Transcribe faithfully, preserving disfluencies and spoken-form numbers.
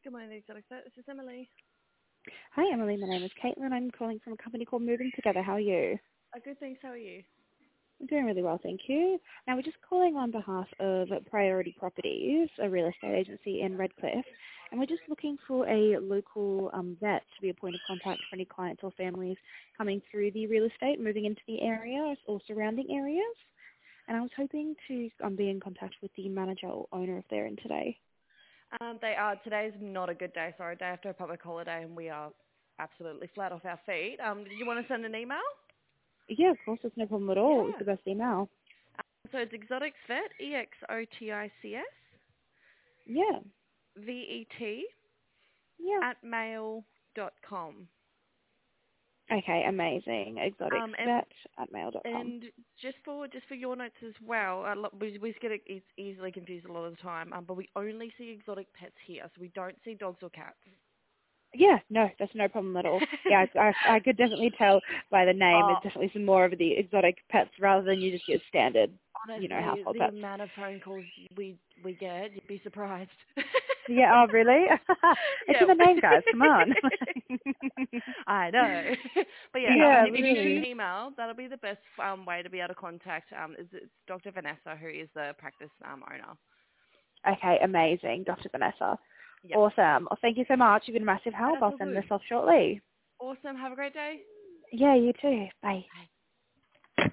Good morning, Exotic Vet. This is Emily. Hi, Emily. My name is Caitlin. I'm calling from a company called Moving Together. How are you? Uh, good, thanks. How are you? I'm doing really well, thank you. Now, we're just calling on behalf of Priority Properties, a real estate agency in Redcliffe, and we're just looking for a local um, vet to be a point of contact for any clients or families coming through the real estate, moving into the area or surrounding areas. And I was hoping to um, be in contact with the manager or owner if they're in today. Um, they are. Today's not a good day. Sorry, day after a public holiday, and we are absolutely flat off our feet. Um, did you want to send an email? Yeah, of course, it's no problem at all. It's Yeah. the best email. Um, so it's exoticsvet, E X O T I C S, Yeah, V E T, yeah. at mail dot com. Okay, amazing. Um, and Exoticsvet at mail dot com. and just for just for your notes as well, uh, lo- we we get it e- easily confused a lot of the time. Um, but we only see exotic pets here, so we don't see dogs or cats. Yeah, no, that's no problem at all. Yeah, I, I, I could definitely tell by the name. Oh, It's definitely some more of the exotic pets rather than you just get standard, you know, honestly, household the pets. amount of phone calls we we get, you'd be surprised. Yeah, oh really? It's Yeah. in the name, guys. Come on. I know. But yeah, um, Yeah, if you shoot an really. email, that'll be the best um, way to be able to contact. Um, is it's Doctor Vanessa, who is the practice um, owner. Okay, amazing, Doctor Vanessa. Yep. Awesome. Well, thank you so much. You've been a massive help. That's I'll all send this good. off shortly. Awesome. Have a great day. Yeah, you too. Bye. Bye.